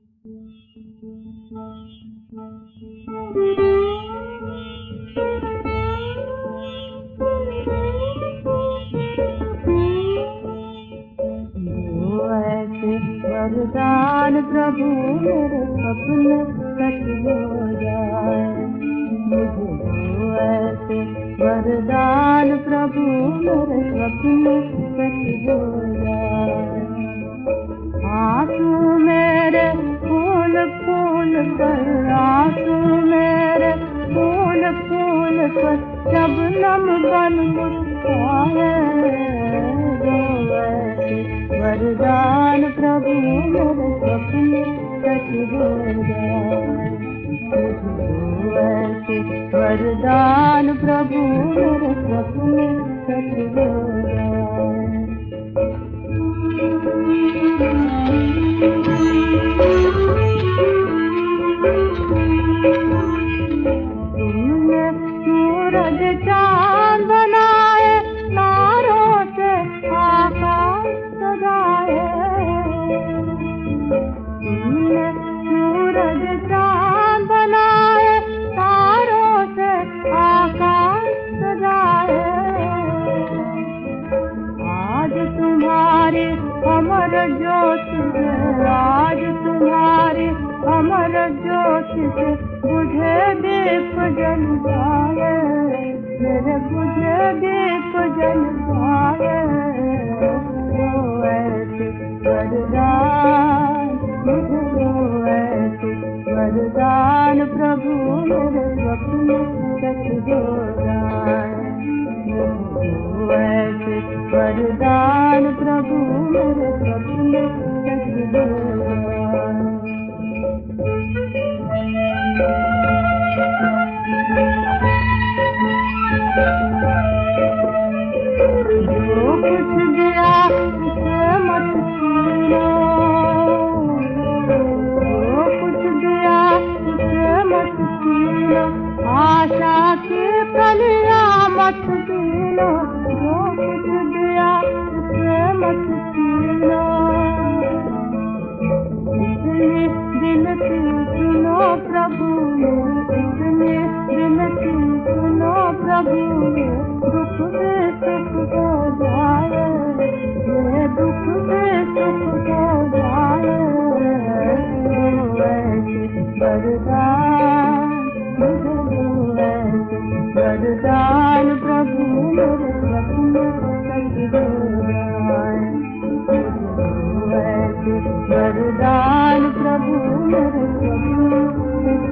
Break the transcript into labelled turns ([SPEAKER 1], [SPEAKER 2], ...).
[SPEAKER 1] वरदान प्रभु मेरे सपने सच हो जाए, मुझे दो ऐसे वरदान प्रभु मेरे सपने सच हो जाए। आंसू मेरे फूल फूल पर, आंसू मेरे फूल फूल पर शबनम बन मुस्काए, वरदान प्रभु मेरे सपने सच हो जाए, मुझे ऐसे वरदान प्रभु मेरे सपने सच हो जाए। तुमने सूरज चांद बनाए, तारों से आकाश सजाए, तुमने सूरज चांद बनाए, तारों से आकाश सजाए। आज तुम्हारी अमर ज्योति से, आज तुम्हारी अमर ज्योति से बुझे दीप जल जाए, मेरे बुझे दीप जल जाए। वो ऐसे वरदान, मुझे वो ऐसे वरदान प्रभु मेरे सपने सच हो जाए, वो ऐसे वरदान प्रभु मेरे सपने सच हो जाए। जो कुछ दिया उसे मत छीनो, जो कुछ दिया उसे मत छीनो, आशा की कलियां मत छीनो, जो कुछ दिया उसे मत छीनो। इतनी विनती सुनो प्रभु, इतनी विनती सुनो प्रभु, दुख में सुख हो जाए, ये दुख में सुख हो जाए। वरदान, मुझे ऐसे वरदान प्रभु मेरे सपने सच हो जाए, ऐसे वरदान प्रभु मेरे सपने